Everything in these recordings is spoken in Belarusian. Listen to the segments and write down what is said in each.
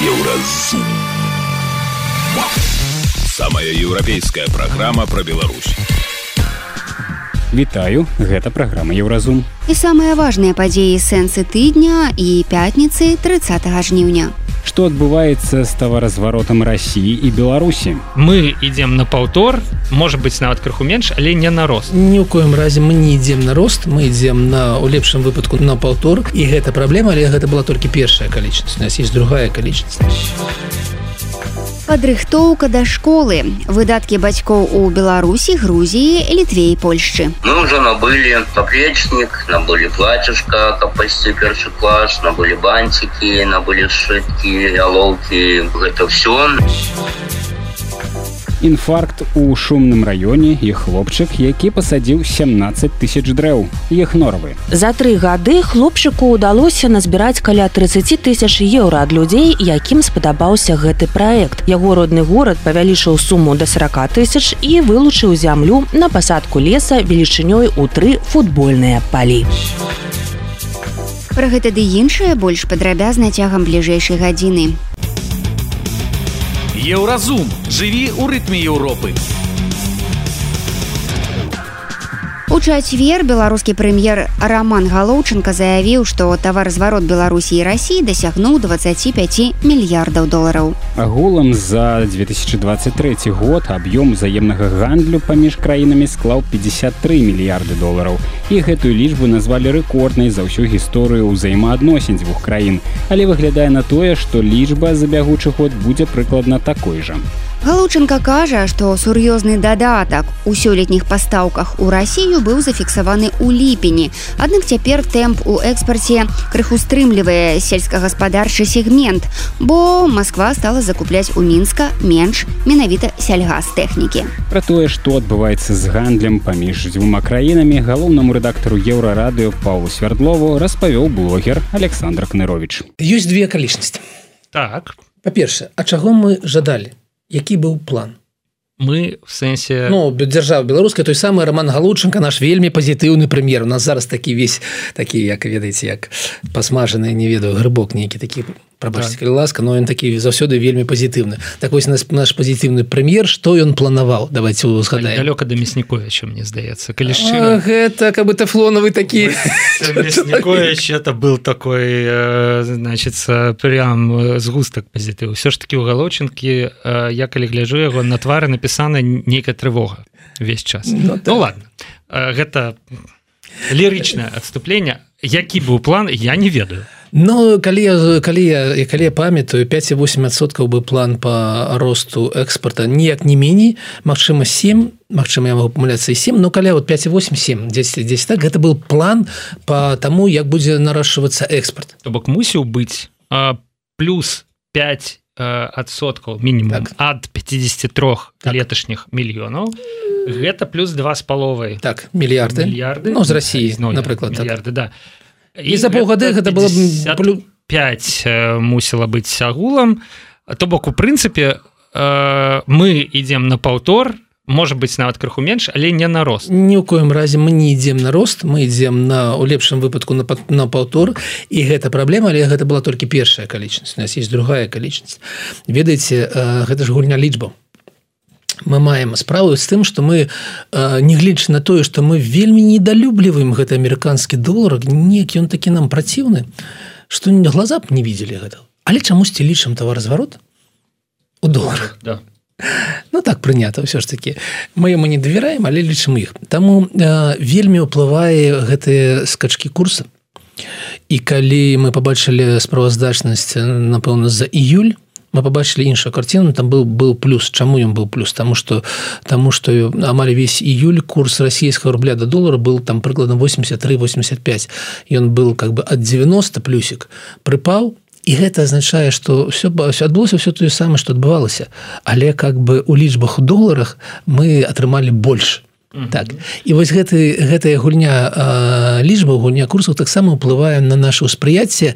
Еўразум. Самая еўрапейская праграма пра Беларусь. Вітаю, гэта праграма Еўразум. І самыя важныя падзеі сэнсы тыдня і пятніцы 30 жніўня. Што адбываецца з таваразваротам Расіі і Беларусі? Мы ідзем на паўтор, можа быць нават крыху менш, але не на рост. Ні ў коім разе мы не ідзем на рост, мы ідзем у лепшым выпадку на паўтор, і гэта праблема, але гэта была толькі першая акалічнасць, у нас есть другая акалічнасць. Падрыхтоўка да школы. Выдаткі бацькоў у Беларусі, Грузіі, Літве і Польшчы. Мы уже набылі поплечник, набылі плацюшка, каб пайсці першы клас, набылі бантики, набылі сшыткі, алоўкі. Гэта все. Інфаркт у шумным раёне і хлопчык, які пасадзіў 17 000 дрэў. Іх норвы. За 3 гады хлопчыку ўдалося назбіраць каля 30 000 еўра ад людзей, якім спадабаўся гэты праект. Яго родны горад павялічыў суму да 40 000 і вылучыў зямлю на пасадку леса велічынёй у 3 футбольныя палі. Пра гэта ды іншае больш падрабязна цягам бліжэйшай гадзіны. Еўразум. Жыві ў рытме Еўропы. У чацвер беларускі прэм'ер Роман Галоўчынка заявіў, што таваразварот Беларусі і Расіі дасягнуў 25 мільярдаў долараў. Агулам за 2023 год аб'ём взаемнага гандлю паміж краінамі склаў 53 мільярды долараў. І гэтую лічбу назвалі рэкорднай за ўсю гісторыю ўзаемаадносін дзвюх краін. Але выглядае на тое, што лічба за бягучы год будзе прыкладна такой жа. Галоўчынка кажа, што сур'ёзны дадатак у сёлетніх пастаўках у Расію быў зафіксаваны ў ліпені. Аднак цяпер тэмп у экспарце крыху стрымлівае сельскагаспадарчы сегмент, бо Масква стала закупляць у Мінска менш менавіта сельгазтэхнікі. Пра тое, што адбываецца з гандлем паміж дзвюма краінамі, галоўнаму рэдактару Еўрарадыё Паўлу Свярдлову распавёў блогер Александр Кнырович. Ёсць две акалічнасці. Так. Па-першае, а чаго мы жадалі? Які быў план? Мы в сэнсе... дзяржава беларуская, той самы Роман Галоўчынка, наш вельмі пазітыўны прэм'ер. У нас зараз такі весь, такі, як ведаеце, як пасмажаны, не ведаю, грыбок нейкі такі, прабачце, калі ласка, но ён такі заўсёды вельмі пазітыўны. Так вось наш пазітыўны прэм'ер, што ён планаваў? Давайте узгадаем. Далёка да Мясніковіча, мне здаецца. Калі шчыра... Гэта, как бы тэфлонавы такі... Мясніковіч, это был такой, значит, прям згустак пазітыву. Всё ж таки у Галоўчынкі, я калі гляджу яго, на твары напісана нейкая трывога весь час. Ну ладно, гэта лірычнае адступленне. Які быў план, я не ведаю. Ну, калі я памятаю, 5,8% быў план по росту экспорта, ніяк не меней, магчыма 7, магчыма я магу памыляцца і 7, но каля 5,8-7, 10 так, гэта был план по таму, як будзе нарашчвацца экспорт. То бок мусіў быць плюс 5% мінімум ад 53 леташніх мільёнаў. Гэта плюс 2,5 мільярды. Ну, з Расіі, напрыклад. Мільярды, да. І за паўгады гэта было 55 мусіла быць агулам. То бок, у прынцыпе, мы ідзем на паўтор, можа быць нават крыху менш, але не на рост. Ні ў коім разе мы не ідзем на рост, мы ідзем у лепшым выпадку на паўтор, і гэта праблема, але гэта была толькі першая акалічнасць. У нас есть другая акалічнасць. Ведаеце, гэта ж гульня лічбаў. Мы маем справу з тым, што мы, нягледзячы на тое, што мы вельмі недалюбліваем гэты амерыканскі долар, неякі ён такі нам праціўны, што глаза б не видели гэта. Але чамусьці лічым таваразварот у доларах. Да. Ну так прынята ўсё ж такі. Мы яму не давяраем, але лічым іх. Таму вельмі ўплывае гэтыя скачкі курса. І калі мы пабачылі справаздачнасць, напэўна, за іюль, мы побачили іншую карціну, там был плюс. Чаму ён быў плюс? Таму што амаль весь іюль курс расійскага рубля да долара был там прыкладна 83-85. Ён был как бы ад 90 плюсик, прыпаў, і гэта азначае, што адбылося ўсё тое самае, што адбывалася. Але как бы у лічбах у доларах мы атрымалі больш. Так. І вось гэтая гульня лічбаў, гульня курсаў таксама ўплывае на наше ўспрыяцце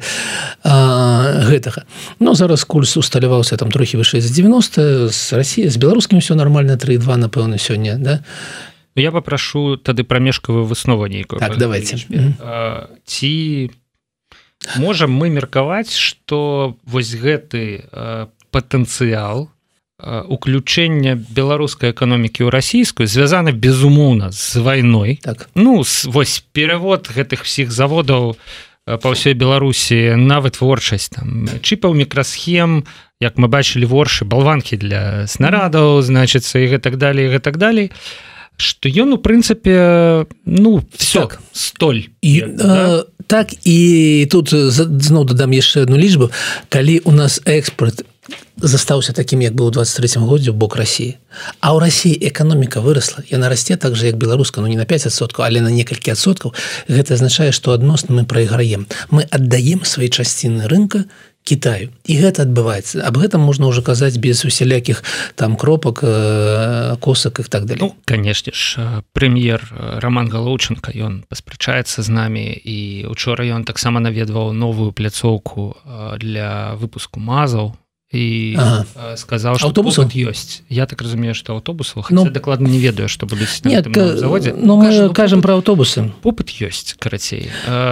гэтага. Ну, зараз курс усталяваўся там трохі вышэй за 90, з Расіі, з беларускім ўсё нармальна, 3,2, напэўна, сёння, да? Я папрашу тады прамежкавую выснову нейкую. Так, давайте. Ці можам мы меркаваць, што вось гэты патэнцыял уключэння беларускай эканомікі ў расійскую звязана безумоўна з вайной. Так. Ну вось перавод гэтых всіх заводаў па ўсёй Беларусі на вытворчасць там чіпаў, мікрасхем, як мы бачылі воршы, балванкі для снарадаў, значыцца і гэтак далей, што ён у прынцыпе все так. столь і, так і тут зноў дадам яшчэ одну лічбу, калі у нас экспорт застаўся такім, як быў у 23 годзе ў бок Расіі, а ў Расіі эканоміка вырасла, яна расце так же як беларуска, не на 5%, але на некалькі адсоткаў, гэта азначае, што адносна мы прайграем, мы аддаем свае часціны рынка Китаю. І гэта адбываецца. Аб гэтым можна ўжо казаць без усялякіх там кропак, косак і так далей. Ну, канешне ж, прэм'ер Роман Галоўченко, ён паспрачаецца з намі, і учора ён таксама наведваў новую пляцоўку для выпуску мазаў, і сказаў, што попыт ёсць. Я так разумею, што аўтобусаў, хаця дакладна не ведаю, што будуць на гэтым заводзе. Ну, мы кажам пра аўтобусы. Попыт ёсць, карацей.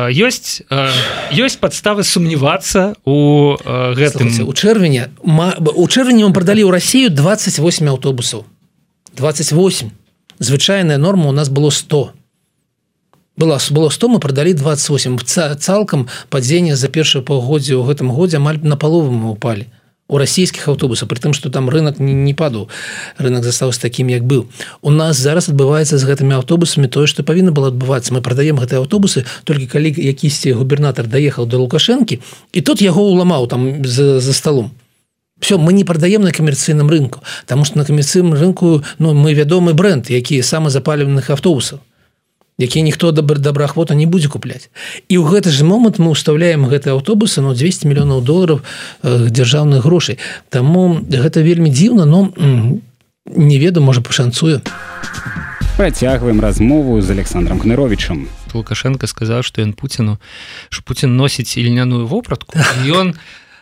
Ёсць падставы сумнявацца у гэтым. Слухайте, у чэрвені мы прадалі ў Расію 28 аўтобусаў. 28. Звычайная норма у нас было 100. Было 100, мы прадалі 28. Цалкам падзенне за першае паўгоддзе ў гэтым годзе амаль на палову мы упалі. У расійскіх аўтобусах, пры тым, што там рынок не падаў, рынок застаўся такім, як быў. У нас зараз адбываецца з гэтымі аўтобусамі тое, што павінна было адбывацца. Мы прадаем гэтыя аўтобусы толькі калі якісьці губернатар даехаў да Лукашэнкі, і тут яго ўламаў там за сталом. Все, мы не прадаем на камерцыйным рынку, таму што на камерцыйным рынку мы вядомы бренд, які самазапаленых аўтобусаў, які ніхто добраахвота не будзе купляць. І ў гэты ж момант мы ўстаўляем гэтыя аўтобусы на $200 мільёнаў дзяржаўных грошай. Таму гэта вельмі дзіўна, но не ведаю, можа пашанцуе. Працягваем размову з Александром Гныровічам. Лукашенко сказаў, што ён Пуціну, што Пуцін носіць ільняную вопратку, і ён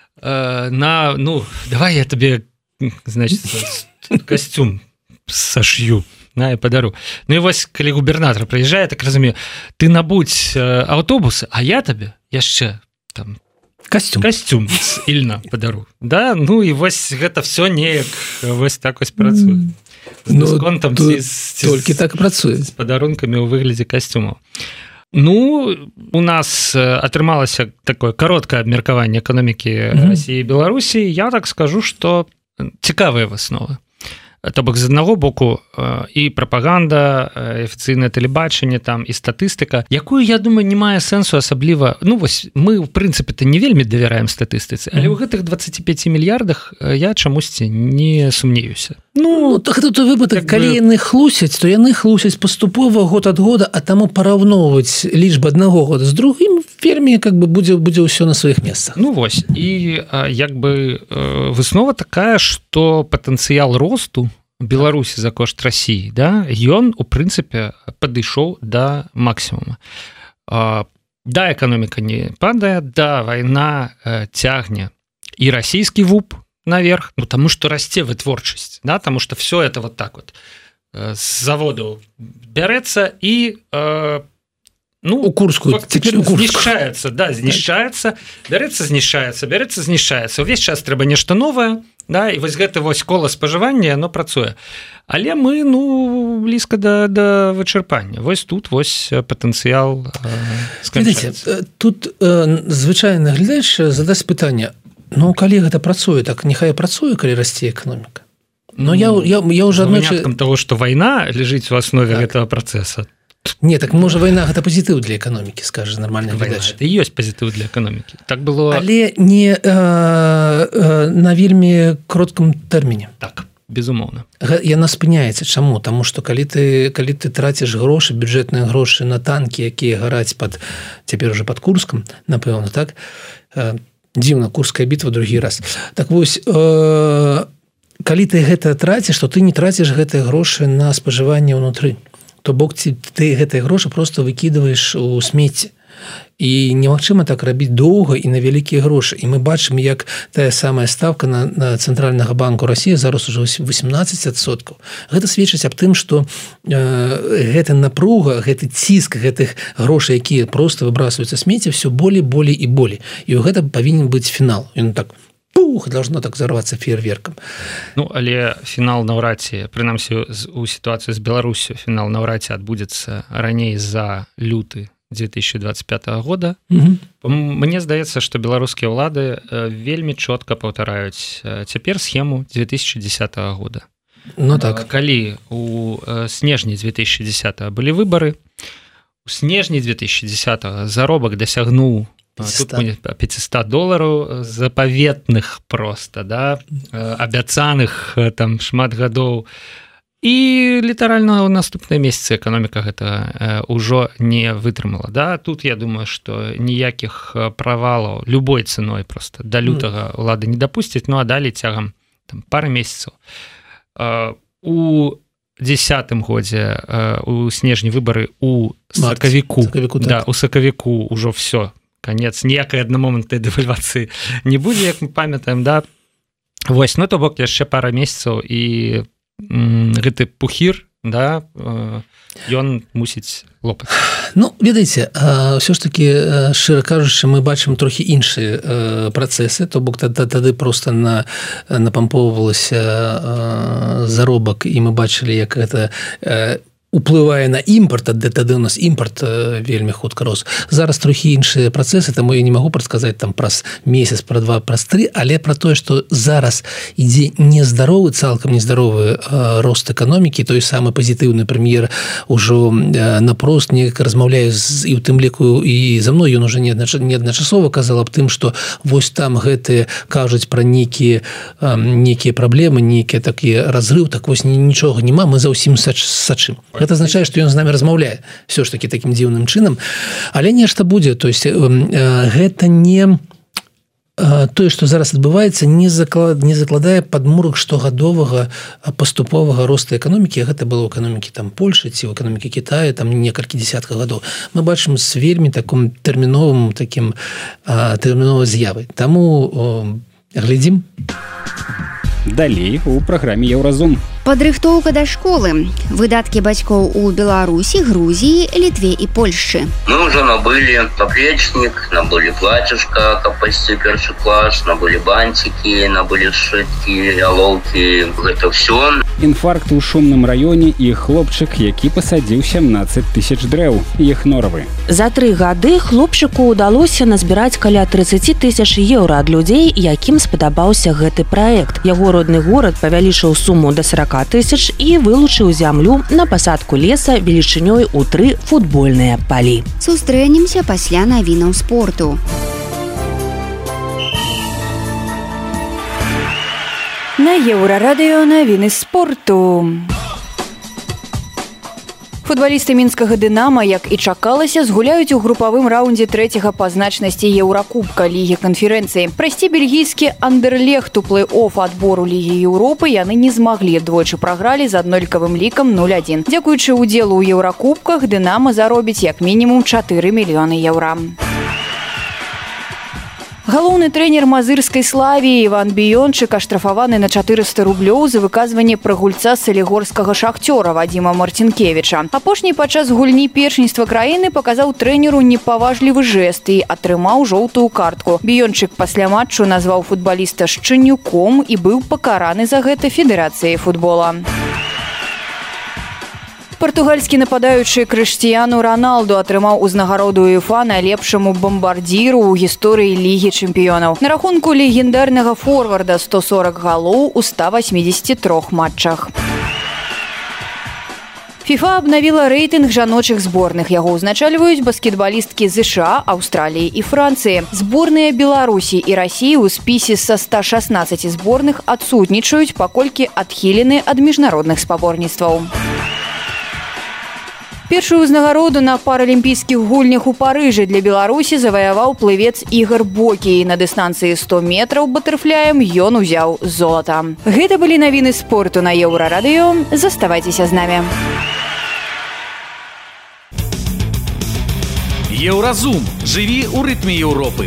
давай я табе, значит, касцюм сашью. На, я падару. Ну і вось, калі губернатар прыязджае, так разумею, ты набудзь аўтобусы, а я табе яшчэ там касцюм з ільна падару. Да? Ну і вось гэта все неяк вось так вось працуе. З дысконтам толькі так працуе. З падарункамі ў выглядзе касцюмаў. Ну, у нас атрымалася такое кароткае абмеркаванне эканомікі Расіі і Беларусі. Я так скажу, што цікавыя высновы. То бок з аднаго боку і прапаганда, афіцыйнае тэлебачанне там і статыстыка, якую, я думаю, не мае сэнсу асабліва. Ну вось мы ў прынцыпе-то не вельмі давяраем статыстыцы, але ў гэтых 25 мільярдах я чамусьці не сумнеюся. Ну так тут выпадак, калі яны хлусяць, то яны хлусяць паступова год ад года, а таму параўноўваць лічбы аднаго года з другім вельмі будзе ўсё на сваіх месцах. Ну вось, і выснова такая, што патэнцыял росту Беларусі за кошт Расіі, да, ён у прынцыпе падышоў да максімума. Да, эканоміка не падае, да, вайна цягне і расійскі вуп наверх, ну таму што расце вытворчасць, да, таму што все это вот так вот з заводаў бярэцца і у Курскую знішчаецца, да, знішчаецца, бярэцца, знішчаецца. Увесь час трэба нешта новае, да, і вось гэта вось кола спажывання, оно працуе. Але мы, блізка да вычарпання. Вось тут вось патэнцыял сканчаецца. Тут звычайны глядач задасць пытанне, калі гэта працуе, так няхай працуе, калі расце эканоміка. Но я ўжо выняткам таго, што вайна ляжыць у аснове гэтага працэса. Не, так можа вайна гэта пазітыў для эканомікі, скажа нармальны глядач. Это і ёсць пазітыў для эканомікі. Так было. Але не на вельмі короткім тэрміне. Так, безумоўна. Яна спыняецца. Чаму? Таму што калі ты траціш грошы, бюджэтныя грошы на танкі, якія гараць цяпер уже пад Курскам, напэўна, так? Дзіўна, Курская бітва другі раз. Так вось, калі ты гэта траціш, то ты не траціш гэтыя грошы на спажыванне ўнутры. То бок ты гэтыя грошы просто выкідваеш у смецце. і немагчыма так рабіць доўга і на вялікія грошы. І мы бачым, як тая самая ставка на Цэнтральнага банку России зараз уже 18%. Гэта сведчыць аб тым, што гэта напруга, гэты ціск гэтых грошай, якія просто выбрасываюцца смецце, все болей і болей. І ў гэта павінен быць фінал. Ён так должно так взорваться фейерверком. Ну, але фінал наўрад ці, прынамсі у сітуацыі з Беларусю, фінал наўрад ці адбудзецца раней за люты 2025 года. Мне здаецца, што беларускія ўлады вельмі чётка паўтараюць цяпер схему 2010 года. Ну так. Калі у снежні 2010 былі выбары, у снежні 2010 заробак дасягнуў $500 запаветных просто, да, абяцаных там шмат гадоў. І літаральна ў наступныя месяцы эканоміка гэта ўжо не вытрымала. Да? Тут я думаю, што ніякіх правалаў любой цэной просто да лютага ўлады не дапусцяць, ну а далей цягам там, пары месяцаў. У 10-м годзе у снежні выбары у сакавіку, да, у сакавіку ўжо все, канец, ніякай аднамомантнай дэвальвацыі не будзе, як мы памятаем, да. Вось, ну то бок яшчэ пара месяцаў і гэты пухір, да, ён мусіць лопаць. Ну, ведаеце, ўсё ж такі, шчыра кажучы, мы бачым трохі іншыя працэсы, то бок тады проста напампоўвалася заробак, і мы бачылі, як гэта уплывае на імпорт, тады у нас імпорт вельмі хутка рос. Зараз трохі іншыя працэсы, таму я не магу прадказаць там праз месяц, пра 2, праз 3, але пра тое, што зараз ідзе нездаровы, цалкам нездаровы рост эканомікі, той самы пазітыўны прэм'ер ужо напрост неяк размаўляе і ў тым ліку і за мной, ён ужо неадначасова казаў аб тым, што вось там гэтыя кажуць пра нейкія праблемы, нейкія такія разрыў, так вось нічога няма, мы за ўсім сачым. Гэта азначае, што ён з намі размаўляе все ж таки такім дзіўным чынам, але нешта будзе, то есть гэта не тое, што зараз адбываецца, не закладае падмурак штогадовага паступовага роста эканомікі. Гэта было ў эканомікі там Польшы ці ў эканомікі Китая там некалькі дзесяткаў гадоў. Мы бачым з вельмі такім тэрміновай з'явай. Таму глядзім. Далей у праграме Еўразум. Падрыхтоўка да школы. Выдаткі бацькоў у Беларусі, Грузіі, Літве і Польшчы. Мы уже набылі поплечник, набылі платьишко, каб пайсці першы клас, набылі бантики, набылі сшыткі, алоўкі. Гэта все. Інфаркт у шумным раёне і хлопчык, які пасадзіў 17 000 дрэў. Іх норавы. За 3 гады хлопчыку ўдалося назбіраць каля 30 000 еўра ад людзей, якім спадабаўся гэты праект. Яго родны горад павялічыў суму да 40 000 і вылучыў зямлю на пасадку леса велічынёй у 3 футбольныя палі. Сустрэнемся пасля навінаў спорту. На Еўрарадыё навіны спорту. Футбалісты мінскага «Дынама», як і чакалася, згуляюць у групавым раўндзе 3-га па значнасці Еўракубка Лігі канферэнцыі. Прайсці бельгійскі «Андерлехт» у плэй-оф адбору Лігі Еўропы яны не змаглі, двойчы прагралі з аднолькавым лікам 0-1. Дзякуючы ўдзелу ў Еўракубках «Дынама» заробіць як мінімум 4 мільёны еўра. Галоўны трэнер мазырскай «Славіі» Іван Біёнчык аштрафаваны на 400 рублёў за выказванне пра гульца салігорскага «Шахцёра» Вадзіма Марцінкевіча. Апошні падчас гульні першынства краіны паказаў трэнеру непаважлівы жэст і атрымаў жоўтую картку. Біёнчык пасля матчу назваў футбаліста шчанюком і быў пакараны за гэта федэрацыяй футбола. Партугальскі нападаючы Крыштіяну Роналду атрымаў узнагароду УЕФА найлепшаму бамбардзіру ў гісторыі Лігі чэмпіёнаў. На рахунку легендарнага форварда 140 галоў у 183 матчах. ФІФА абнавіла рэйтынг жаночых зборных. Яго ўзначальваюць баскетбалісткі США, Аўстраліі і Францыі. Зборныя Беларусі і Расіі ў спісе са 116 зборных адсутнічаюць, паколькі адхілены ад міжнародных спаборніцтваў. Першую ўзнагароду на паралімпійскіх гульнях у Парыжы для Беларусі заваяваў плывец Ігар Бокі. На дыстанцыі 100 метраў батэрфляем ён узяў золата. Гэта былі навіны спорту на Еўрарадыё. Заставайцеся з намі. Еўразум. Жыві ў рытме Еўропы.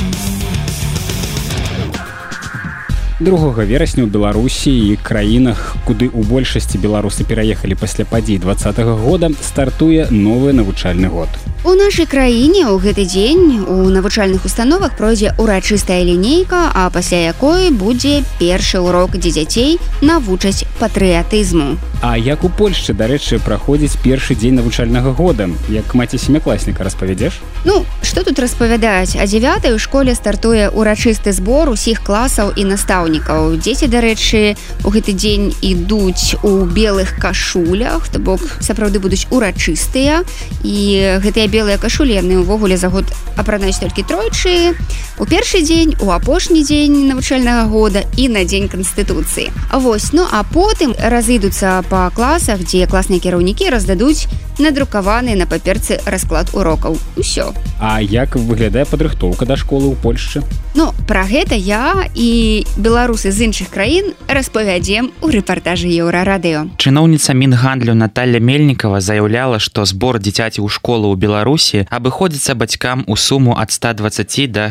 2 верасня ў Беларусі і краінах, куды ў большасці беларусы пераехалі пасля падзей 2020 года, стартуе новы навучальны год. У нашай краіне ў гэты дзень у навучальных установах пройдзе урачыстая лінейка, а пасля якой будзе першы урок, дзе дзяцей навучаць патрыятызму. А як у Польшчы, дарэчы, праходзіць першы дзень навучальнага года? Як маці сямякласніка распавядзеш? Ну, што тут распавядаць? А 9-й у школе стартуе урачысты збор усіх класаў і настаўнікаў. Дзеці, дарэчы, у гэты дзень ідуць у белых кашулях, то бок сапраўды будуць урачыстыя, і гэтыя белыя кашулі яны ўвогуле за год апранаюць толькі тройчы: у першы дзень, у апошні дзень навучальнага года і на дзень Канстытуцыі. Вось, ну а потым разыдуцца па класах, дзе класныя кіраўнікі раздадуць надрукаваны на паперцы расклад урокаў. Усё. А як выглядае падрыхтоўка да школы ў Польшчы? Ну, пра гэта я і беларусы з іншых краін распавядзем у рэпартажы Еўрарадыё. Чыноўніца Мінгандлю Наталья Мельнікова заяўляла, што збор дзіцяці ў школу ў Беларусі абыходзіцца бацькам у суму ад 120 да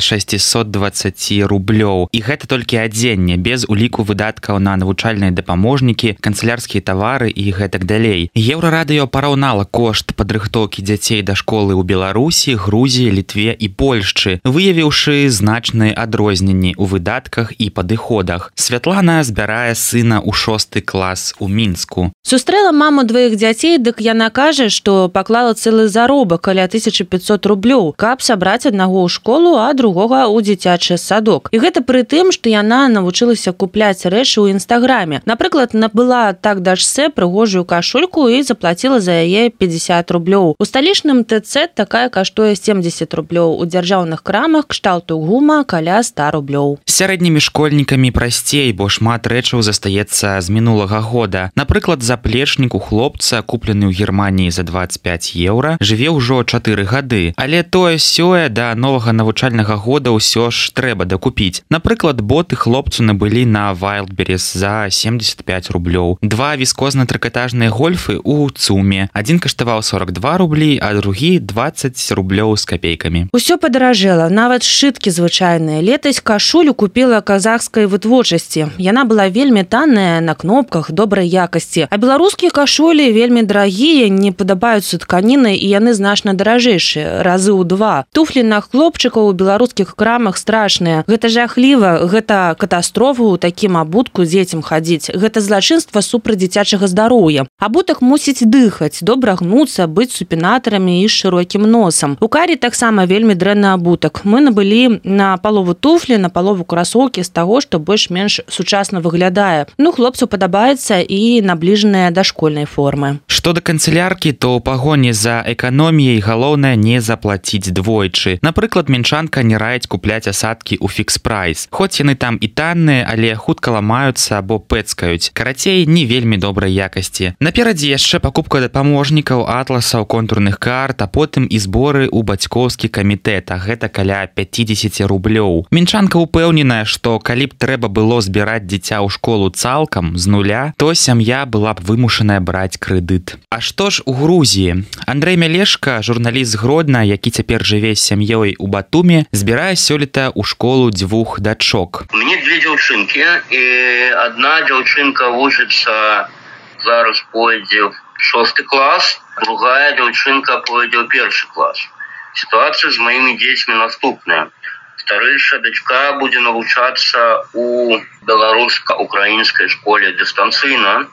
620 рублёў. І гэта толькі адзенне, без уліку выдаткаў на навучальныя дапаможнікі, канцылярскія тавары і гэтак далей. Еўрарадыё параўнала кошт падрыхтоўкі дзяцей да школы ў Беларусі, Грузіі, Літве і Польшчы, выявіўшы значныя адрозненні ў выдатках і падыходах. Святлана збірае сына ў 6 клас у Мінску. Сустрэла маму дваіх дзяцей, дык яна кажа, што паклала цэлы заробак каля 1500 рублёў, каб сабраць аднаго ў школу, а другога ў дзіцячы садок. І гэта пры тым, што яна навучылася купляць рэчы ў інстаграме. Напрыклад, набыла так дачцэ прыгожую кашульку і заплаціла за яе 50 рублёў. У сталічным ТЦ такая каштуе 70 рублёў, у дзяржаўных крамах кшталту гума каля 100 рублёў. З сярэднімі школьнікамі прасцей, бо шмат рэчаў застаецца з мінулага года. Напрыклад, заплечнік у хлопца, куплены ў Германіі за 25 еўра, жыве ўжо 4 гады. Але тое-сёе да новага навучальнага года ўсё ж трэба дакупіць. Напрыклад, боты хлопцу набылі на Wildberries за 75 рублёў. 2 віскозна-трыкатажныя гольфы ў ЦУМе. Адзін каштаваў 42 рублі, а другі 20 рублёў з капейкамі. Усё падаражэла, нават сшыткі звычайныя. Летась кашулю купіла казахскай вытворчасці. Яна была вельмі танная, на кнопках, добрай якасці. А беларускія кашулі вельмі дарагія, не падабаюцца тканіны, і яны значна даражэйшыя, разы ў 2. Туфлі на хлопчыкаў у беларускіх крамах страшныя. Гэта жахліва, гэта катастрофа ў такім абутку дзецям хадзіць. Гэта злачынства супраць дзіцячага здароўя. Абутак мусіць дыхаць, добра гнуцца, быць супінатарамі і з шырокім носам. У карі таксама вельмі дрэнны абутак. Мы набылі на палову туфлі, на палову красоўкі з таго, што больш-менш сучасна выглядае. Ну, хлопцу падабаецца і набліжаная да школьнай формы. Што да канцыляркі, то ў пагоні за эканоміяй галоўнае не заплаціць двойчы. Напрыклад, мінчанка не раіць купляць асадкі ў фікс-прайс. Хоць яны там і танныя, але хутка ламаюцца або пэцкаюць. Карацей, не вельмі добрай якасці. Наперадзе яшчэ пакупка дапаможнікаў, атласаў, контурных карт, а потым і зборы ў бацькоўскі камітэт, а гэта каля 50 рублёў. Мінчанка ўпэўненая, што калі б трэба было збіраць дзіця ў школу цалкам, з нуля, то сям'я была б вымушаная браць крэдыт. А што ж у Грузіі? Андрэй Мялешка, журналіст з Гродна, які цяпер жыве з сям'ёй у Батуме, збірае сёлета ў школу 2 дачок. Мне 2 дзяўчынкі, і одна дзяўчынка вучыцца, зараз пойдзе в 6 клас, другая дзяўчынка пойдзе ў 1 клас. Ситуация с моими детьми наступная. Старейшая дочка будет навучаться у белорусско-украинской школе дистанційно,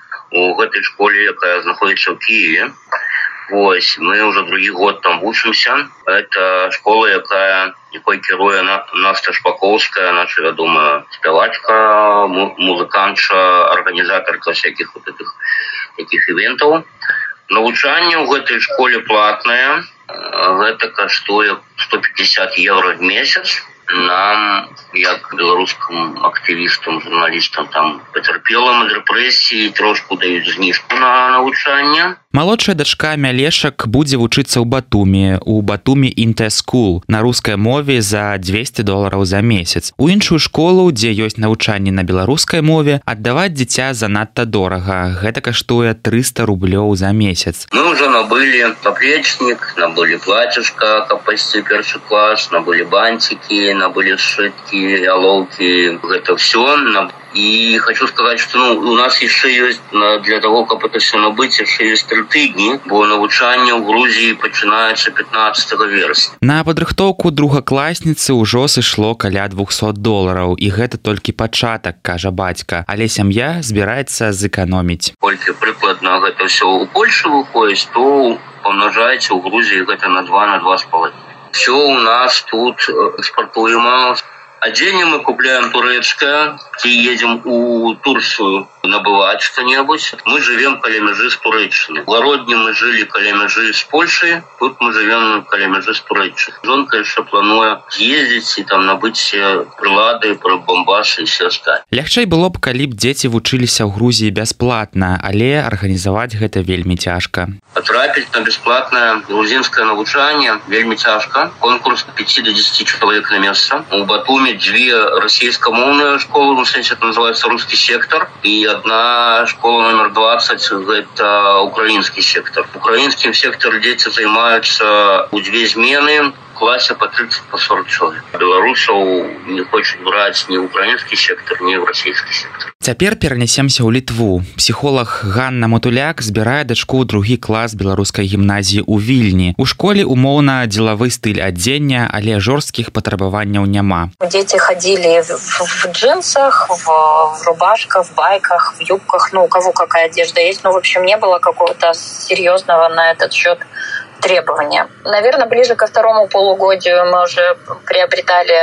у этой школе, яка находится в Киеве. Вось, мы уже другий год там вучимся. Это школа, якой керує Настя Шпаковская, наша вядомая спявачка, музыкантша, организаторка всяких вот таких ивентов. Навучанне ў гэтай школе платнае. Гэта каштуе 150 евро в месяц. Нам, як беларускім актывістам, журналістам, там пацярпелым ад рэпрэсій, трошку даюць зніжку на навучанне. Малодшая дачка Мялешак будзе вучыцца ў Батумі Інтэскул на рускай мове за $200 за месяц. У іншую школу, дзе ёсць навучанне на беларускай мове, аддаваць дзіця занадта дорага. Гэта каштуе $300 за месяц. Мы уже набыли поплечник, набыли платьишко, каб пайсці першы клас, набыли бантики, набыли сшитки, оловки. Это все. И хочу сказать, что у нас еще есть, для того, как это все набыть, еще есть 3 тыдні, бо навучанне в Грузии начинается 15 вересня. На падрыхтоўку другакласніцы ўжо сышло каля $200, і гэта толькі пачатак, кажа бацька, але сям'я збіраецца зэканоміць. Колькі прыкладна гэта все у Польшы выходзіць, то помножаеце у Грузии гэта на 2,5. Все у нас тут экспортуемо. Оденье мы купляем турецкое, и едем у Турцию набывать что-нибудь. Мы живем каля межи с Туреччиной. В Городне мы жили каля межи с Польшей, тут мы живем каля межи с Туреччиной. Жонка еще плануе ездить и там набыть все прилады, бомбасы и все остальное. Лягчэй было б, калі б дзеці вучыліся ў Грузіі бясплатна, але арганізаваць гэта вельмі цяжка. Потрапить на бесплатное грузинское навучание вельми тяжко. Конкурс 5 до 10 человек на место. У Батуми 2 российскомовные школы, в смысле это называется русский сектор, и одна школа номер 20 это украинский сектор. В украинском секторе дети занимаются у 2 змены. В классе по 30-40 человек. Белорусов не хочет брать ни в украинский сектор, ни в российский сектор. Цяпер перанясемся ў Літву. Псіхолог Ганна Матуляк збірае дачку ў 2 клас беларускай гімназіі ў Вільні. У школе умоўна дзелавы стыль адзення, але жорсткіх патрабаванняў няма. Дети ходили в джинсах, в рубашках, в байках, в юбках. У кого какая одежда есть. В общем, не было какого-то серьезного на этот счет требования. Наверное, ближе ко второму полугодию мы уже приобретали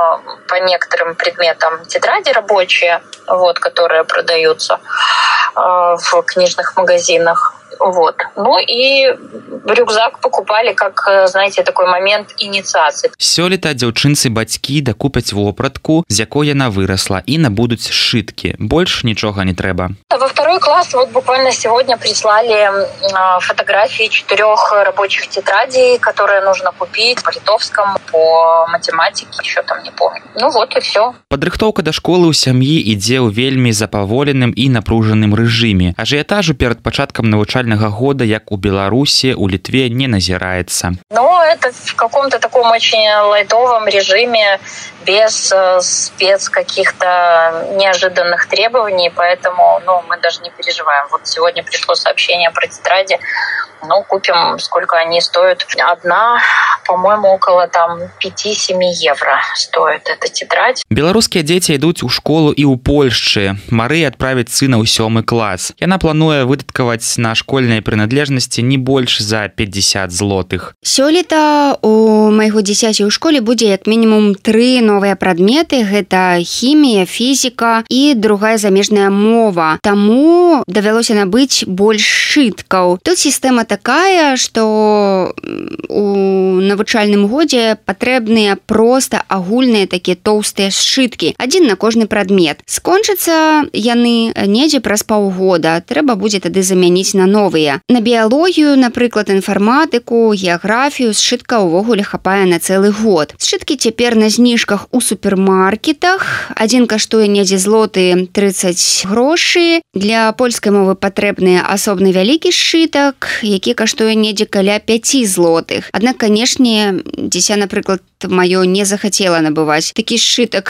по некоторым предметам тетради рабочие, которые продаются в книжных магазинах. И рюкзак покупали как, знаете, такой момент инициации. Сёлета дзяўчынцы бацькі дакупяць вопратку, з якой яна вырасла, і набудуць сшыткі. Больш нічога не трэба. Во 2 класс буквально сегодня прислали фотографии 4 рабочих тетрадей, которые нужно купить по литовскому, по математике, еще там не помню. И все. Падрыхтоўка да школы ў сям'і ідзе ў вельмі запаволеным і напружаным рэжыме. Ажыятажу перад пачаткам навучальнага года, як у Беларусі, у Літве не назіраецца. Это в каком-то таком очень лайтовом режиме, без спец каких-то неожиданных требований, поэтому мы даже не переживаем. Сегодня пришло сообщение про тетради, купим, сколько они стоят. Одна, по-моему, около 5-7 евро стоит эта тетрадь. Беларускія дзеці ідуць у школу і ў Польшчы. Марыя адправіць сына ў 7 клас. Яна плануе выдаткаваць на школьныя прыналежнасці не больш за 50 злотых. Сёлета у майго дзіцяці ў школе будзе як мінімум 3 новыя прадметы. Гэта хімія, фізіка і другая замежная мова. Таму давялося набыць больш сшыткаў. Тут сістэма такая, што у навучальным годзе патрэбныя проста агульныя такія тоўстыя сшыткі. Адзін на кожны прадмет. Скончацца яны недзе праз паўгода. Трэба будзе тады замяніць на новыя. На біялогію, напрыклад, інфарматыку, геаграфію сшытка ўвогуле хапае на цэлы год. Сшыткі цяпер на зніжках у супермаркетах. Адзін каштуе недзе злоты 30 грошай. Для польскай мовы патрэбны асобны вялікі сшытак, які каштуе недзе каля 5 злотых. Аднак, канешне, дзіця, напрыклад, маё не захацела набываць такі сшытак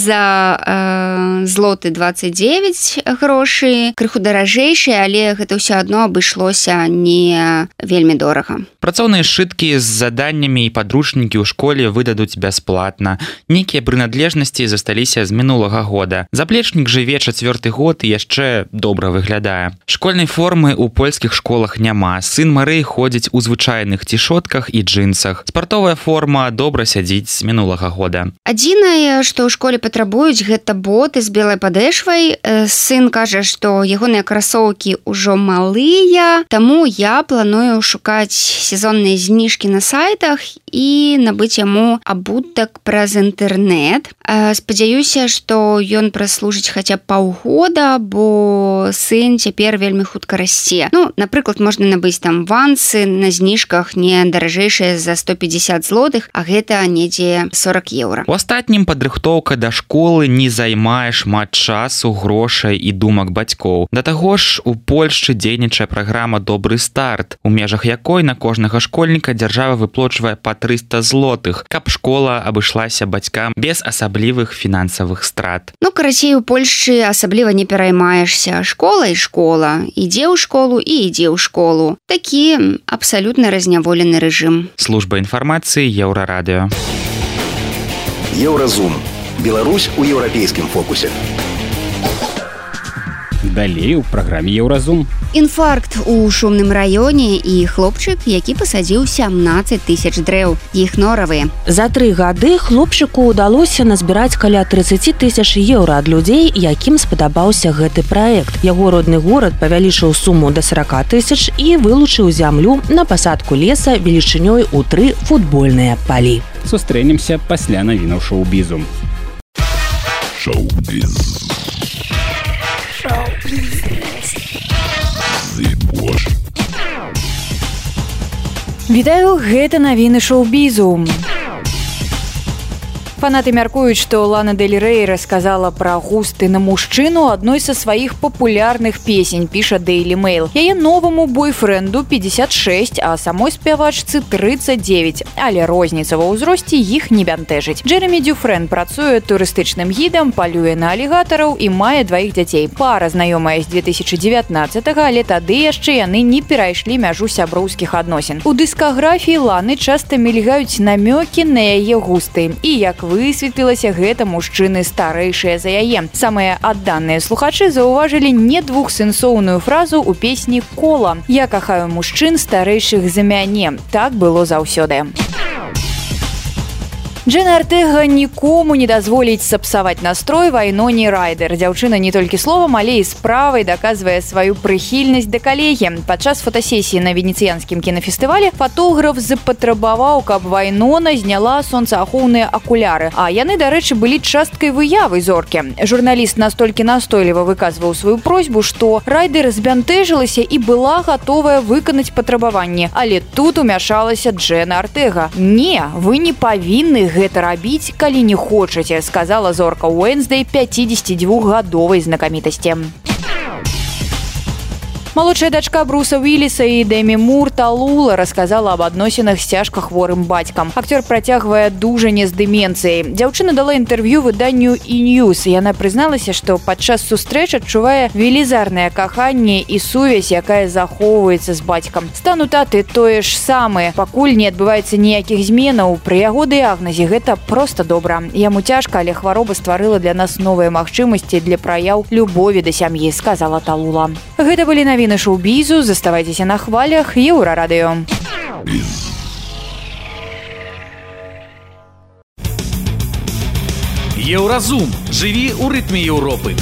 за злоты 29 грошай, крыху даражэйшы, але гэта ўсё адно абышлося не вельмі дорага. Працоўныя сшыткі з заданнямі і падручнікі ў школе выдадуць бясплатна. Нейкія прыналежнасці засталіся з мінулага года. Заплечнік жыве 4-й год і яшчэ добра выглядае. Школьнай формы ў польскіх школах няма. Сын Марыі ходзіць у звычайных цішотках і джинсах. ботах. Спартовая форма добра сядзіць з мінулага года. Адзінае, што ў школе патрабуюць, гэта боты з белай падэшвай. Сын кажа, што ягоныя красоўкі ўжо малыя, таму я планую шукаць сезонныя зніжкі на сайтах і набыць яму абутак праз інтэрнэт. Спадзяюся, што ён праслужыць хаця б паўгода, бо сын цяпер вельмі хутка расце. Напрыклад, можна набыць там вансы на зніжках не даражэйшыя за 150 злотых, а гэта недзе 40 еўра. У астатнім падрыхтоўка да школы не займае шмат часу, грошай і думак бацькоў. Да таго ж, у Польшчы дзейнічае праграма «Добры старт», у межах якой на кожнага школьніка дзяржава выплочвае па 300 злотых, каб школа абышлася бацькам без асаблівых фінансавых страт. Карацей, у Польшчы асабліва не пераймаешся. Школа і школа. Ідзе ў школу і ідзе ў школу. Такі абсалютна разняволены рэжым. Служба інфармацыі Еўрарадыё. Еўразум. Беларусь у еўрапейскім фокусе. Далей у праграме Еўразум. Інфаркт у шумным раёне і хлопчык, які пасадзіў 17 тысяч дрэў. Іх норавыя. За 3 гады хлопчыку ўдалося назбіраць каля 30 тысяч еўра ад людзей, якім спадабаўся гэты праект. Яго родны горад павялічыў суму да 40 тысяч і вылучыў зямлю на пасадку леса велічынёй у 3 футбольныя палі. Сустрэнемся пасля навінаў шоу-бізу. Шоу-біз. Вітаю, гэта навіны шоу-бізу. Фанаты мяркуюць, што Лана Дель Рей рассказала пра густы на мужчыну адной са сваіх папулярных песень, піша Daily Mail. Яе новаму бойфрэнду 56, а самой спявачцы 39, але розніца ва ўзросце іх не бянтэжыць. Джеремі Дюфрен працуе турыстычным гідам, палюе на алігатараў і мае 2 дзяцей. Пара знаёмая з 2019-го, але тады яшчэ яны не перайшлі мяжу сяброўскіх адносін. У дыскаграфіі Ланы часта мільгаюць намёкі на яе густы. І як высветлілася, гэта мужчыны старэйшыя за яе. Самыя адданыя слухачы заўважылі не двухсэнсоўную фразу ў песні «Кола». «Я кахаю мужчын старэйшых за мяне». Так было заўсёды. Джена Артега нікому не дазволіць сапсаваць настрой Вайноне Райдер. Дзяўчына не толькі словам, але і справай даказвае сваю прыхільнасць да калегі. Падчас фотасесіі на венецыянскім кінафестывале фотограф запатрабаваў, каб Вайнона зняла сонцаахоўныя акуляры. А яны, дарэчы, былі часткай выявы зоркі. Журналіст настолькі настойліва выказваў сваю просьбу, што Райдер збянтэжылася і была гатовая выканаць патрабаванні. Але тут умяшалася Джена Артега. «Не, вы не павінны гэта рабіць, калі не хочаце», сказала зорка Уэнсдэй 52-гадовай знакамітасці. Малодшая дачка Бруса Уиллиса і Дэмі Мур Талула рассказала об адносінах з цяжка хворым бацькам. Акцёр працягвае дужанне з дэмэнцыяй. Дзяўчына дала інтэрв'ю выданню E-News. Яна прызналася, што падчас сустрэч адчувае велізарнае каханне і сувязь, якая захоўваецца з бацькам. Стан у таты тое ж самае. Пакуль не адбываецца ніякіх зменаў, пры яго дыягназе гэта проста добра. Яму цяжка, але хвароба стварыла для нас новыя магчымасці для праяў любові да сям'і, сказала Талула. Гэта былі навіны шоу-бізу, заставайцеся на хвалях Еўрарадыё. Еўразум. Жыві ў рытме Еўропы.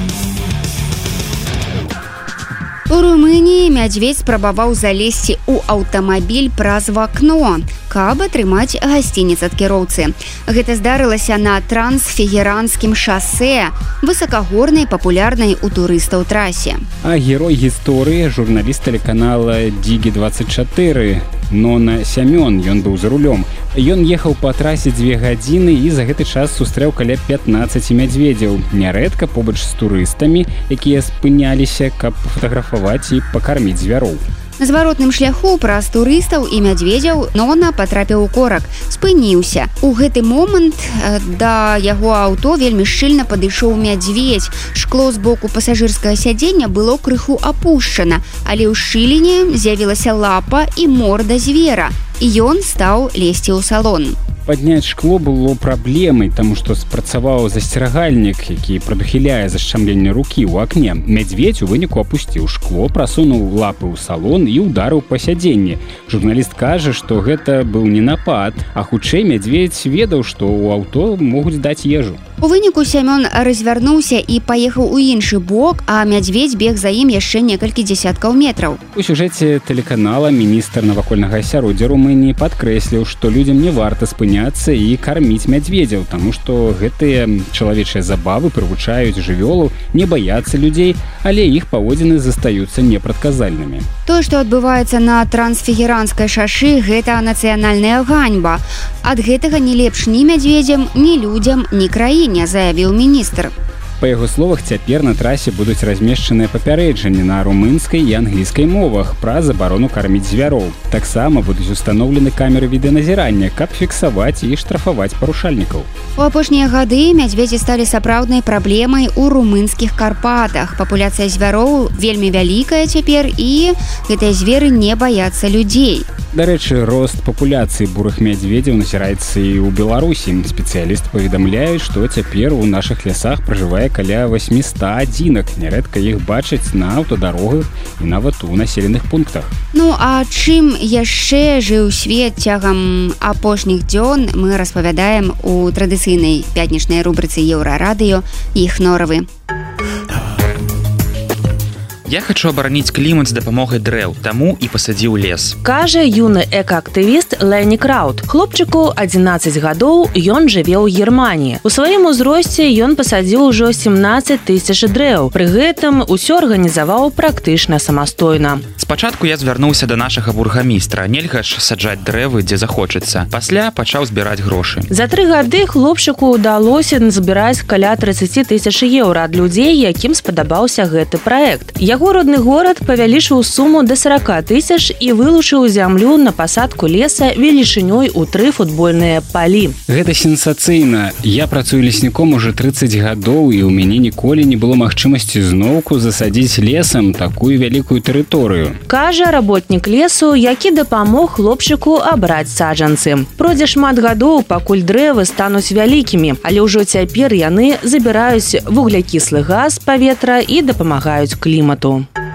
У Румыніі мядзведь спрабаваў залезці ў аўтамабіль праз вакно, каб атрымаць гасцініц ад кіроўцы. Гэта здарылася на трансфегеранскім шасэ, высакагорнай, папулярнай у турыстаў трасе. А герой гісторыі, журналіст тэлеканала Дigi24, Нона Сямён, ён быў за рулём. Ён ехаў па трасе 2 гадзіны і за гэты час сустрэў каля 15 мядзведзяў. Нярэдка побач з турыстамі, якія спыняліся, каб фатаграфаваць і пакарміць звяроў. На зваротным шляху праз турыстаў і мядзведзяў Нона патрапіў у корак, спыніўся. У гэты момант да яго аўто вельмі шчыльна падышоў мядзведь. Шкло з боку пасажырскага сядзення было крыху апушчана, але ў шчыліне з'явілася лапа і морда звера, і ён стаў лезці ў салон. Падняць шкло было праблемай, таму што спрацаваў засцерагальнік, які прадухіляе зашчамленне рукі ў акне. Мядзведзь у выніку апусціў шкло, прасунуў лапы ў салон і ударыў па сядзенні. Журналіст кажа, што гэта быў не напад, а хутчэй мядзведзь ведаў, што ў аўто могуць даць ежу. У выніку Сямён развярнуўся і паехаў у іншы бок, а мядзведзь бег за ім яшчэ некалькі дзесяткаў метраў. У сюжэце тэлеканала міністр навакольнага асяроддзя Румыніі падкрэсліў, што людзям не варта спыняцца і карміць мядзведзяў, таму што гэтыя чалавечыя забавы прывучаюць жывёлу не баяцца людзей, але іх паводзіны застаюцца непрадказальнымі. Тое, што адбываецца на трансфегеранскай шашы, гэта нацыянальная ганьба. Ад гэтага не лепш ні мядзведзям, ні людзям, ні краіне, заявіў міністр. Па яго словах, цяпер на трасе будуць размешчаныя папярэджанні на румынскай і англійскай мовах пра забарону карміць звяроў. Таксама будуць устаноўлены камеры відэаназірання, каб фіксаваць і штрафаваць парушальнікаў. У апошнія гады мядзведзі сталі сапраўднай праблемай у румынскіх Карпатах. Папуляцыя звяроў вельмі вялікая цяпер, і гэтыя зверы не баяцца людзей. Дарэчы, рост папуляцыі бурых мядзведзяў назіраецца і ў Беларусі. Спецыялісты паведамляюць, што цяпер у нашых лясах пражывае каля 800 адзінак. Нярэдка іх бачаць на аўтадарогах і нават у населеных пунктах. Ну, а чым яшчэ жыў свет цягам апошніх дзён, мы распавядаем у традыцыйнай пятнічнай рубрыцы Еўрарадыё «Іх норавы». Я хочу абараніць клімат з дапамогай дрэў, таму і пасадзіў лес. Кажа юны экаактывіст Ленні Крауд. Хлопчыку 11 гадоў, ён жыве ў Германіі. У сваім узросце ён пасадзіў ужо 17 000 дрэў. Пры гэтым усё арганізаваў практычна самастойна. Спачатку я звярнуўся да нашага бургамістра. Нельга ж саджаць дрэвы, дзе захочацца. Пасля пачаў збіраць грошы. За 3 гады хлопчыку ўдалося назбіраць каля 30 000 еўра ад людзей, якім спадабаўся гэты праект. Яго родны горад павялічыў суму да 40 000 і вылучыў зямлю на пасадку леса велічынёй у 3 футбольныя палі. Гэта сенсацыйна. Я працую лесніком уже 30 гадоў, і ў мяне ніколі не было магчымасці зноўку засадзіць лесам такую вялікую тэрыторыю. Кажа работнік лесу, які дапамог хлопчыку абраць саджанцы. Пройдзе шмат гадоў, пакуль дрэвы стануць вялікімі, але ўжо цяпер яны забіраюць вуглякіслы газ з паветра і дапамагаюць клімату.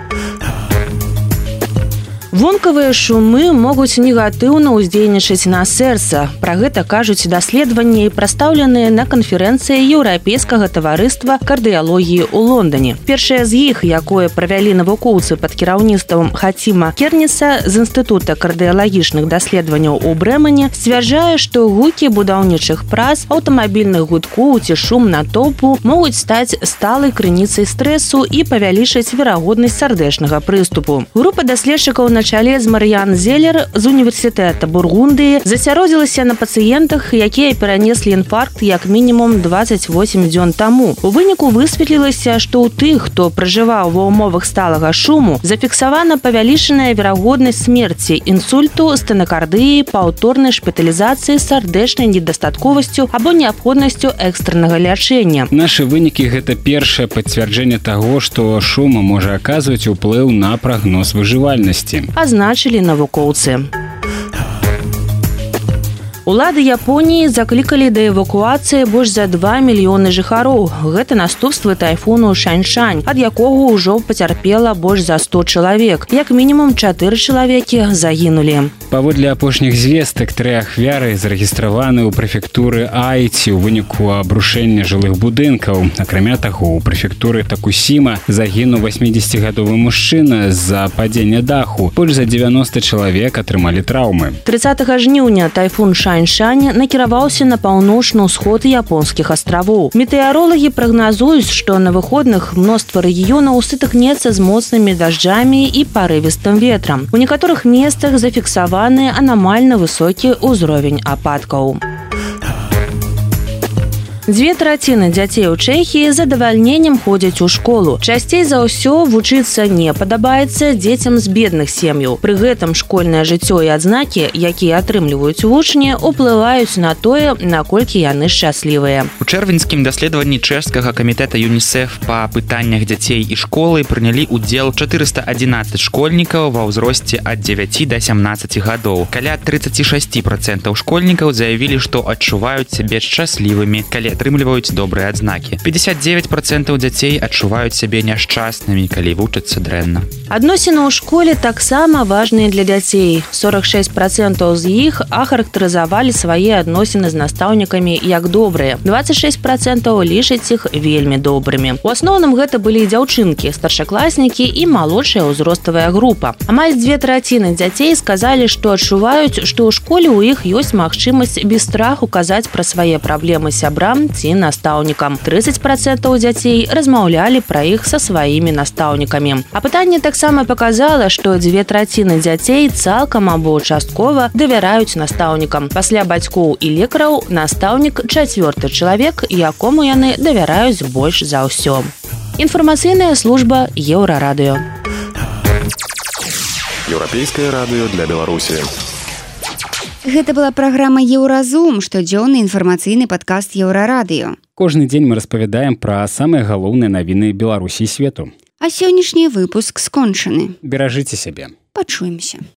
Вонкавыя шумы могуць негатыўна ўздзейнічаць на сэрца. Пра гэта кажуць даследаванні, прадстаўленыя на канферэнцыі Еўрапейскага таварыства кардыялогіі ў Лондоне. Першае з іх, якое правялі навукоўцы пад кіраўніцтвам Хатіма Керніса з Інстытута кардыялагічных даследаванняў у Брэмане, сцвярджае, што гукі будаўнічых прац, аўтамабільных гудкоў ці шум натоўпу могуць стаць сталай крыніцай стрэсу і павялічыць верагоднасць сардэчнага прыступу. Група даследчыкаў на чале з Мар'ян Зелер з універсітэта Бургундыі засяродзілася на пацыентах, якія перанеслі інфаркт як мінімум 28 дзён таму. У выніку высветлілася, што ў тых, хто пражываў ва ўмовах сталага шуму, зафіксавана павялічаная верагоднасць смерці, інсульту, стэнакардыі, паўторнай шпіталізацыі, сардэчнай недастатковасцю або неабходнасцю экстраннага лячэння. Нашы вынікі – гэта першае пацвярджэнне таго, што шум можа аказваць уплыў на прагноз выжывальнасці. Азначылі навукоўцы. Улады Японіі заклікалі да эвакуацыі больш за 2 мільёны жыхароў. Гэта наступствы тайфуну Шаньшань, ад якога ўжо пацярпела больш за 100 чалавек. Як мінімум 4 чалавекі загінулі. Паводле апошніх звестак, 3 ахвяры зарэгістраваны ў прэфектуры Айці ў выніку абрушэння жылых будынкаў. Акрамя таго, у прэфектуры Такусіма загінуў 80-гадовы мужчына з-за падзення даху. Больш за 90 чалавек атрымалі траўмы. 30 жніўня тайфун Шаньшань накіраваўся на паўночны ўсход японскіх астравоў. Метэаролагі прагназуюць, што на выходных мноства рэгіёнаў сутыкнецца з моцнымі дажджамі і парывістым ветрам. У некаторых месцах зафіксаваны анамальна высокі ўзровень ападкаў. 2/3 дзяцей у Чэхіі з задавальненнем ходзяць у школу. Часцей за ўсё вучыцца не падабаецца дзецям з бедных сем'яў. Пры гэтым школьнае жыццё і адзнакі, якія атрымліваюць вучні, уплываюць на тое, наколькі яны шчаслівыя. У чэрвеньскім даследаванні чэшскага камітэта ЮНІСЕФ па пытаннях дзяцей і школы прынялі ўдзел 411 школьнікаў ва ўзросце ад 9 да 17 гадоў. Каля 36% школьнікаў заявілі, што адчуваюць сябе шчаслівымі, калі атрымліваюць добрыя адзнакі. 59% дзяцей адчуваюць сябе няшчаснымі, калі вучацца дрэнна. Адносіны ў школе таксама важныя для дзяцей. 46% з іх ахарактарызавалі свае адносіны з настаўнікамі як добрыя. 26% лічаць іх вельмі добрымі. У асноўным гэта былі дзяўчынкі, старшакласнікі і малодшая ўзроставая група. Амаль 2/3 дзяцей сказалі, што адчуваюць, што ў школе ў іх ёсць магчымасць без страху казаць пра свае праблемы сябрам ці настаўнікам. 30% дзяцей размаўлялі пра іх са сваімі настаўнікамі. Апытанне таксама паказала, што 2/3 дзяцей цалкам або часткова давяраюць настаўнікам. Пасля бацькоў і лекараў настаўнік 4-ты чалавек, якому яны давяраюць больш за ўсё. Інфармацыйная служба Еўрарадыё. Еўрапейскае радыё для Беларусі. Гэта была праграма «Еўразум», штодзённы інфармацыйны падкаст Еўрарадыё. Кожны дзень мы распавядаем пра самыя галоўныя навіны Беларусі і свету. А сённяшні выпуск скончаны. Беражыце сябе. Пачуемся.